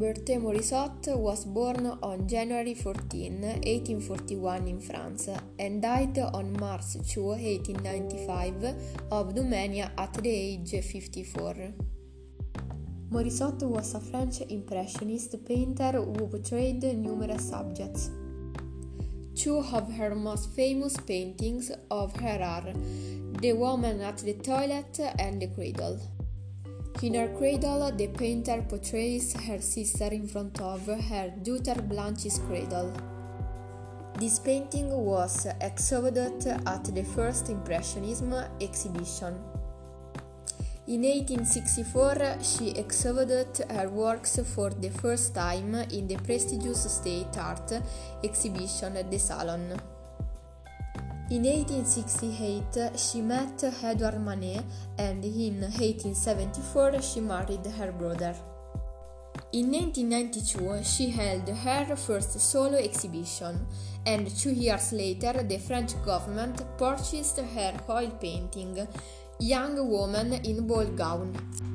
Berthe Morisot was born on January 14, 1841 in France and died on March 2, 1895 of pneumonia at the age of 54. Morisot was a French impressionist painter who portrayed numerous subjects. Two of her most famous paintings of her are The Woman at the Toilet and The Cradle. In her cradle, the painter portrays her sister in front of her daughter Blanche's cradle. This painting was exhibited at the First Impressionism exhibition. In 1864, she exhibited her works for the first time in the prestigious State Art exhibition at the Salon. In 1868, she met Edouard Manet, and in 1874 she married her brother. In 1992, she held her first solo exhibition, and 2 years later the French government purchased her oil painting, Young Woman in Ball Gown.